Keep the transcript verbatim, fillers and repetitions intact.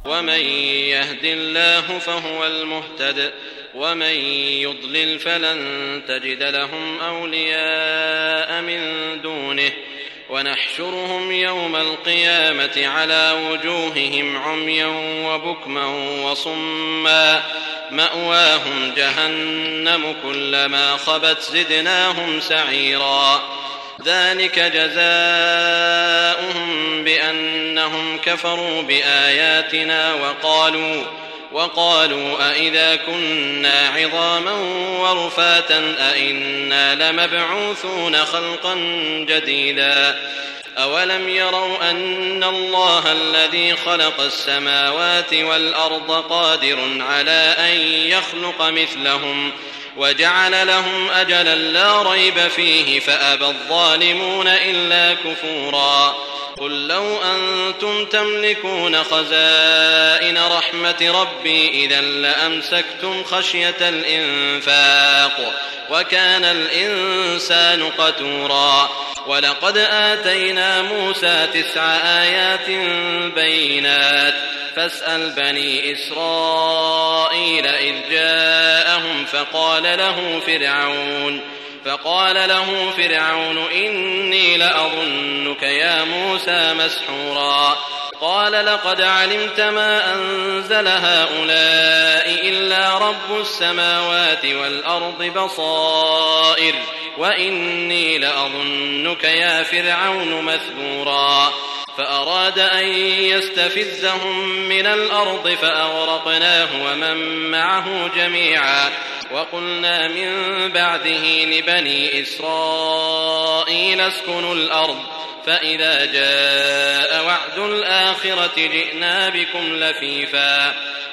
ومن يهد الله فهو المهتد ومن يضلل فلن تجد لهم أولياء من دونه ونحشرهم يوم القيامة على وجوههم عميا وبكما وصما مأواهم جهنم كلما خبت زدناهم سعيرا ذلك جزاؤهم بأنهم كفروا بآياتنا وقالوا وقالوا أئذا كنا عظاما ورفاتا أئنا لمبعوثون خلقا جديدا أولم يروا أن الله الذي خلق السماوات والأرض قادر على أن يخلق مثلهم وجعل لهم أجلا لا ريب فيه فأبى الظالمون إلا كفورا قل لو أنتم تملكون خزائن رحمة ربي إذا لأمسكتم خشية الإنفاق وكان الإنسان قتورا ولقد آتينا موسى تسع آيات بينات فاسأل بني إسرائيل إذ جاءهم فقال له فرعون فقال له فرعون إني لأظنك يا موسى مسحورا قال لقد علمت ما أنزل هؤلاء إلا رب السماوات والأرض بصائر وإني لأظنك يا فرعون مثبورا فأراد أن يستفزهم من الأرض فأغرقناه ومن معه جميعا وقلنا من بعده لبني إسرائيل اسكنوا الأرض فإذا جاء وعد الآخرة جئنا بكم لفيفا